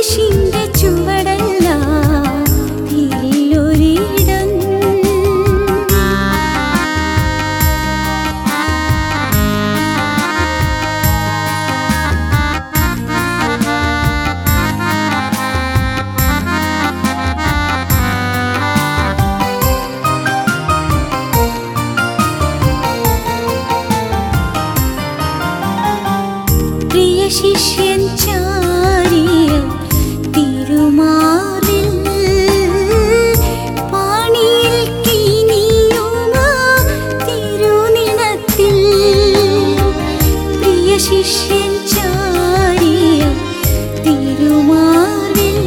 കുരിശിന്റെ ചുവടല്ല ഒരിടം. പ്രിയ ശിഷ്യൻ ചാരിയ തിരുമാറിൽ പാണിയിൽ കിനിയുമ തിരുനിണത്തിൽ. പ്രിയ ശിഷ്യൻ ചാരിയ തിരുമാറിൽ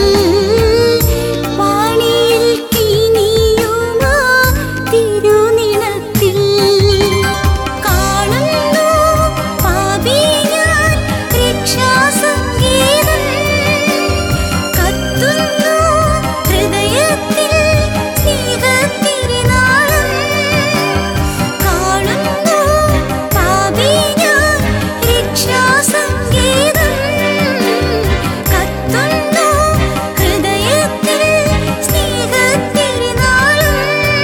പാണിയിൽ കിനിയുമ തിരുനിണത്തിൽ. കാണുന്നു പാപി രക്ഷാസംഗീതം കത്തുന്നു ഹൃദയത്തിൽ സ്നേഹത്തിരുനാളം. കാണുന്നു പാപി ഞാൻ രക്ഷാസംഗീതം കത്തുന്നു ഹൃദയത്തിൽ സ്നേഹത്തിരുനാളം.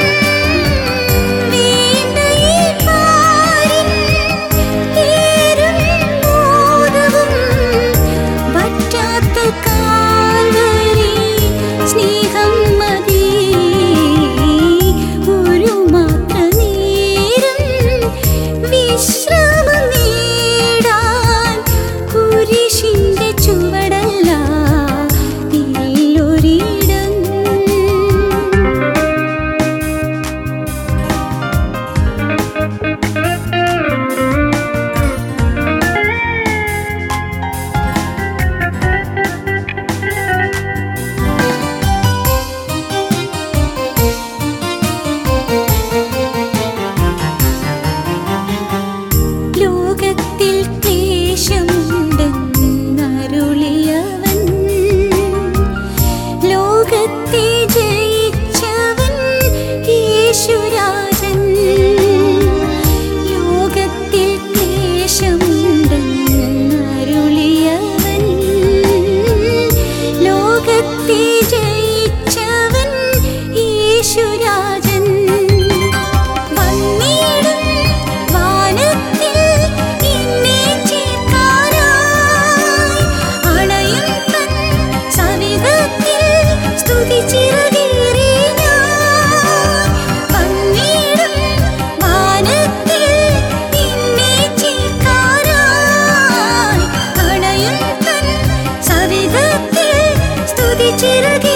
വീണ്ട ഈ പാരിൻ പേരും ബോധവും പറ്റാത്ത കാൽവരി സ്നേഹം മതി. ഒരു മാത്ര നേരം വിശ്രമം നേടാൻ കുരിശിന്റെ ചുവടല്ല ഒരിടം. ലോകത്തിൽ ക്ലേശമുണ്ടെന്നരുളിയവൻ, ലോകത്തെ ജയിച്ചവൻ യേശുരാജൻ. ലോകത്തിൽ ക്ലേശമുണ്ടെന്നരുളിയവൻ, ലോകത്തെ ജയിച്ചവൻ യേശുരാജൻ. വന്നിടും വാനത്തിൽ എന്നെ ചേർക്കാനായി, അണയും തൻ സവിധത്തിൽ സ്തുതിച്ചിറകേറി ഞാൻ. വന്നിടും വാനത്തിൽ എന്നെ ചേർക്കാനായി, അണയും തൻ സവിധത്തിൽ സ്തുതിച്ചിറകേറി